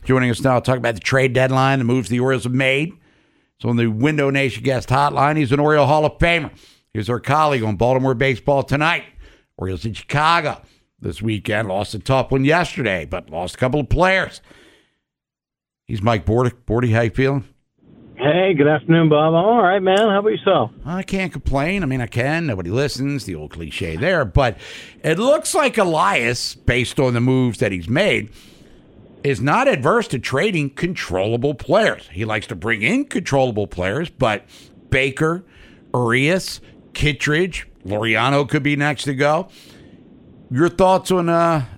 joining us now to talk about the trade deadline, the moves the Orioles have made. So on the Window Nation guest hotline, he's an Oriole Hall of Famer. Here's our colleague on Baltimore Baseball Tonight. Orioles in Chicago this weekend. Lost a tough one yesterday, but lost a couple of players. He's Mike Bordick. Bordy, how you feeling? Hey, good afternoon, Bob. I'm all right, man. How about yourself? I can't complain. I mean, I can. Nobody listens. The old cliche there. But it looks like Elias, based on the moves that he's made, is not adverse to trading controllable players. He likes to bring in controllable players, but Baker, Urias, Kittredge, Laureano could be next to go. Your thoughts on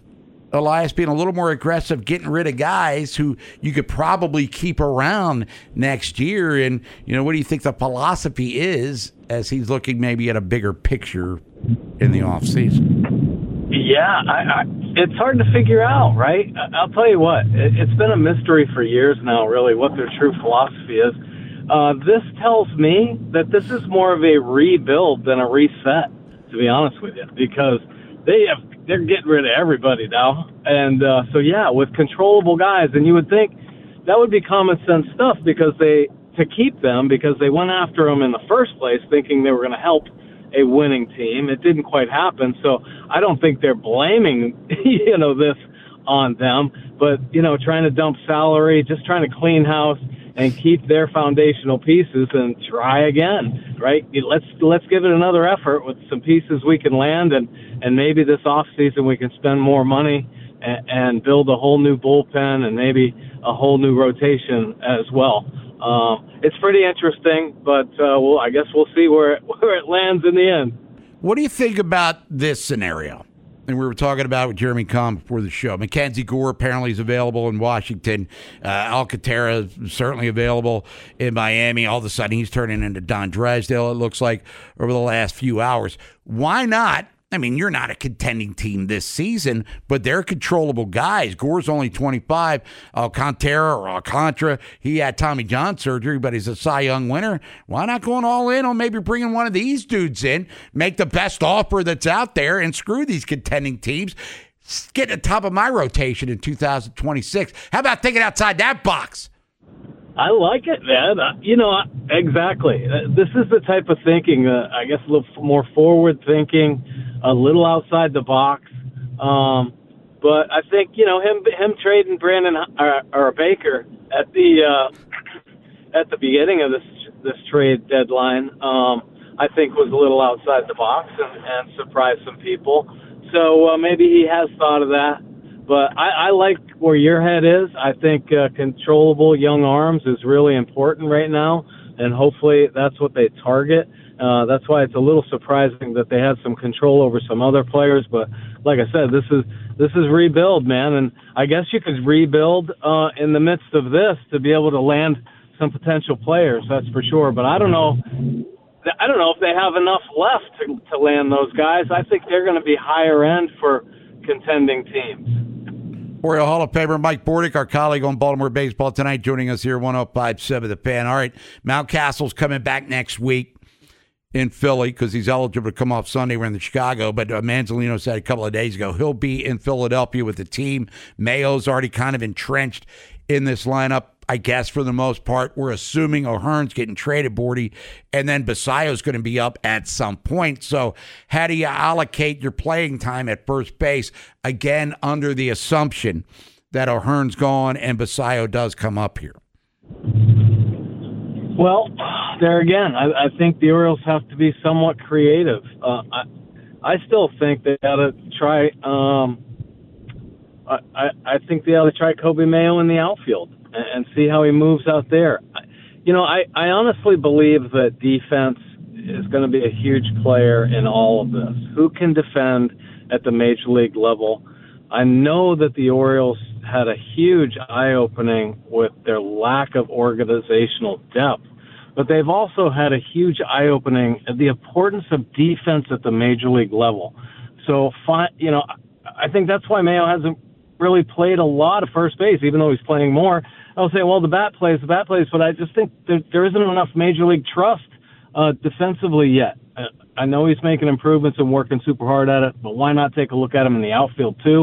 Elias being a little more aggressive, getting rid of guys who you could probably keep around next year? And, what do you think the philosophy is as he's looking maybe at a bigger picture in the offseason? Yeah, it's hard to figure out, right? I'll tell you what, it's been a mystery for years now, really, what their true philosophy is. This tells me that this is more of a rebuild than a reset, to be honest with you, because they're getting rid of everybody now. And with controllable guys, and you would think that would be common sense stuff to keep them because they went after them in the first place thinking they were going to help a winning team. It didn't quite happen, so I don't think they're blaming this on them, but trying to dump salary, just trying to clean house and keep their foundational pieces and try again, right? Let's give it another effort with some pieces we can land, and maybe this off season we can spend more money and build a whole new bullpen and maybe a whole new rotation as well. It's pretty interesting, but I guess we'll see where it lands in the end. What do you think about this scenario? And we were talking about it with Jeremy Kahn before the show. Mackenzie Gore apparently is available in Washington. Alcantara is certainly available in Miami. All of a sudden, he's turning into Don Drysdale, it looks like, over the last few hours. Why not? I mean, you're not a contending team this season, but they're controllable guys. Gore's only 25. Alcantara, he had Tommy John surgery, but he's a Cy Young winner. Why not going all in on maybe bringing one of these dudes in, make the best offer that's out there, and screw these contending teams? Get at the top of my rotation in 2026. How about thinking outside that box? I like it, man. Exactly. This is the type of thinking, I guess, a little more forward thinking, a little outside the box. But I think, him trading Brandon or Baker at the beginning of this trade deadline, I think was a little outside the box and surprised some people. So maybe he has thought of that. But I like where your head is. I think controllable young arms is really important right now, and hopefully that's what they target. That's why it's a little surprising that they had some control over some other players. But like I said, this is rebuild, man. And I guess you could rebuild in the midst of this to be able to land some potential players. That's for sure. But I don't know if they have enough left to land those guys. I think they're going to be higher end for contending teams. Oriole Hall of Famer Mike Bordick, our colleague on Baltimore Baseball Tonight, joining us here, 105.7 The Fan. All right, Mountcastle's coming back next week in Philly because he's eligible to come off Sunday. We're in the Chicago, but Manzolino said a couple of days ago he'll be in Philadelphia with the team. Mayo's already kind of entrenched in this lineup, I guess, for the most part. We're assuming O'Hearn's getting traded, Bordy, and then Basayo's going to be up at some point. So how do you allocate your playing time at first base, again, under the assumption that O'Hearn's gone and Basayo does come up here? Well, there again, I think the Orioles have to be somewhat creative. I still think they ought to try I think they ought to try Kobe Mayo in the outfield and see how he moves out there. I honestly believe that defense is going to be a huge player in all of this. Who can defend at the major league level? I know that the Orioles had a huge eye-opening with their lack of organizational depth, but they've also had a huge eye-opening at the importance of defense at the major league level. So, I think that's why Mayo hasn't really played a lot of first base, even though he's playing more. I'll say, well, the bat plays, but I just think there isn't enough major league trust defensively yet. I know he's making improvements and working super hard at it, but why not take a look at him in the outfield too?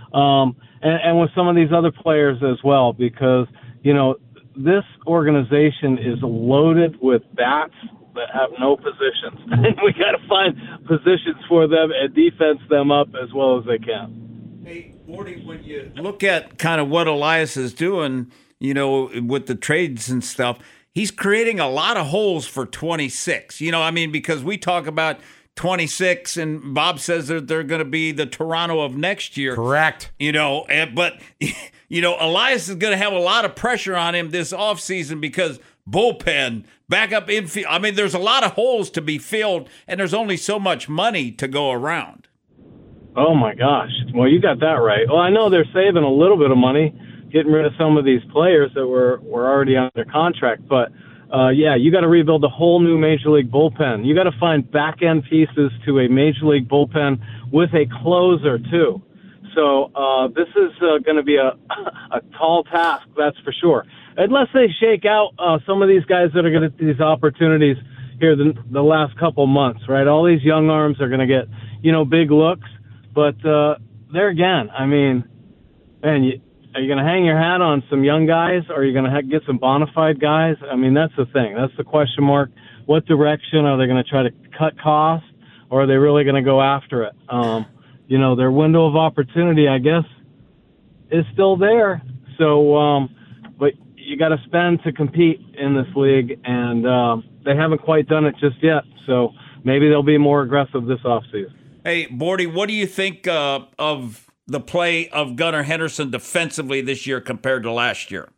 and with some of these other players as well, because, this organization is loaded with bats that have no positions. And we got to find positions for them and defense them up as well as they can. Hey, Morty, when you look at kind of what Elias is doing, with the trades and stuff, he's creating a lot of holes for 26. Because we talk about 26, and Bob says that they're going to be the Toronto of next year. Correct. But Elias is going to have a lot of pressure on him this offseason because bullpen, backup infield. There's a lot of holes to be filled, and there's only so much money to go around. Oh, my gosh. Well, you got that right. Well, I know they're saving a little bit of money, getting rid of some of these players that were already under contract. But, you got to rebuild a whole new Major League bullpen. You got to find back-end pieces to a Major League bullpen with a closer, too. So this is going to be a tall task, that's for sure. Unless they shake out some of these guys that are going to get these opportunities here the last couple months, right? All these young arms are going to get, big looks. But there again, are you going to hang your hat on some young guys, or are you going to get some bona fide guys? That's the thing. That's the question mark. What direction are they going to try to cut costs, or are they really going to go after it? Their window of opportunity, I guess, is still there. So, but you got to spend to compete in this league, and they haven't quite done it just yet. So maybe they'll be more aggressive this offseason. Hey, Bordy, what do you think of the play of Gunnar Henderson defensively this year compared to last year?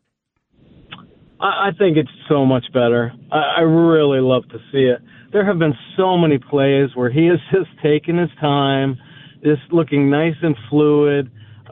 I think it's so much better. I really love to see it. There have been so many plays where he has just taken his time, just looking nice and fluid,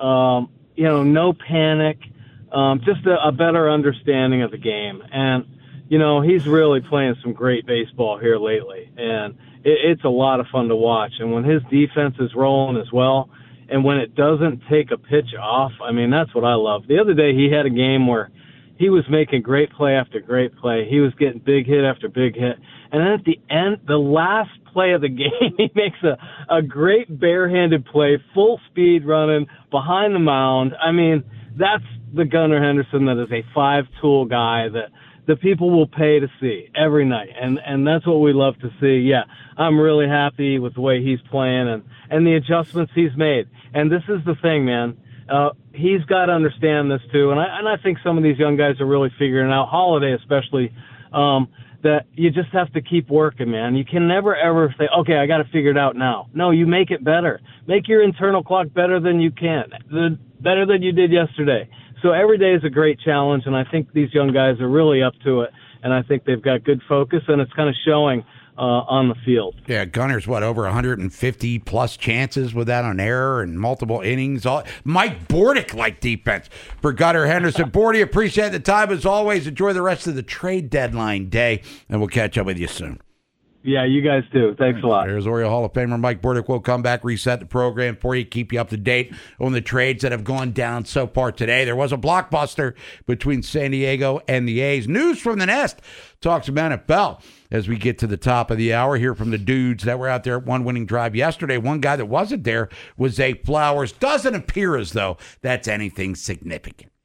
no panic, just a better understanding of the game. And, he's really playing some great baseball here lately. And it's a lot of fun to watch. And when his defense is rolling as well, and when it doesn't take a pitch off, that's what I love. The other day he had a game where he was making great play after great play. He was getting big hit after big hit. And then at the end, the last play of the game, he makes a great barehanded play, full speed running behind the mound. That's the Gunnar Henderson that is a five-tool guy that the people will pay to see every night. And that's what we love to see. Yeah, I'm really happy with the way he's playing and the adjustments he's made. And this is the thing, man. He's got to understand this too. And I think some of these young guys are really figuring it out, Holiday especially, that you just have to keep working, man. You can never, ever say, okay, I got to figure it out now. No, you make it better. Make your internal clock better than you can, better than you did yesterday. So every day is a great challenge, and I think these young guys are really up to it, and I think they've got good focus, and it's kind of showing on the field. Yeah, Gunner's, over 150-plus chances with that on error and multiple innings. Mike Bordick-like defense for Gunnar Henderson. Bordy, appreciate the time as always. Enjoy the rest of the trade deadline day, and we'll catch up with you soon. Yeah, you guys do. Thanks a lot. There's Oriole Hall of Famer Mike Bordick. We'll come back, reset the program for you, keep you up to date on the trades that have gone down so far today. There was a blockbuster between San Diego and the A's. News from the Nest talks about NFL as we get to the top of the hour. Hear from the dudes that were out there at one winning drive yesterday. One guy that wasn't there was Zay Flowers. Doesn't appear as though that's anything significant.